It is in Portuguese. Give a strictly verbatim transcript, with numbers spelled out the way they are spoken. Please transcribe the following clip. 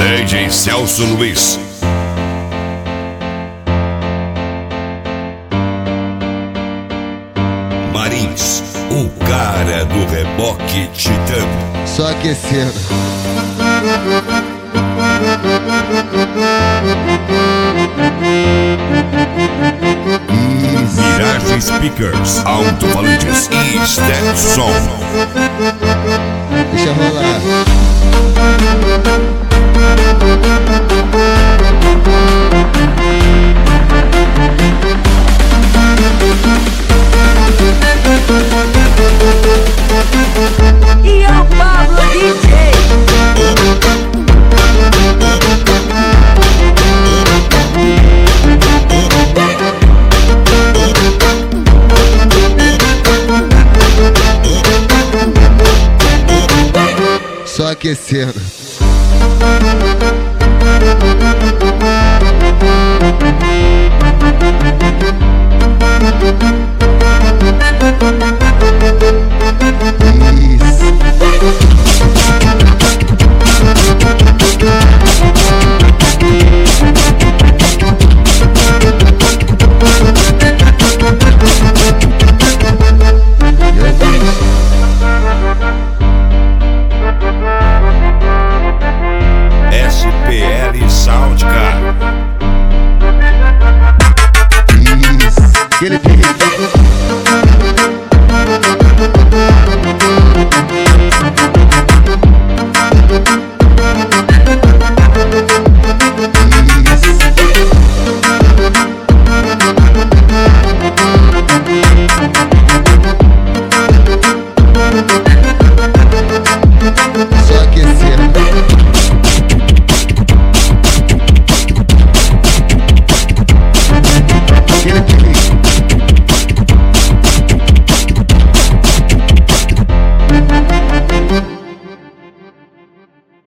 D J Celso Luiz. Marins, o cara do reboque titano. Só aquecendo. Mirage Speakers, alto-falantes e Stetson. Deixa rolar. E é o Pablo D J. Só aquecendo. S P L Sound, cara. Isso. Aquele pique. Só aquecendo.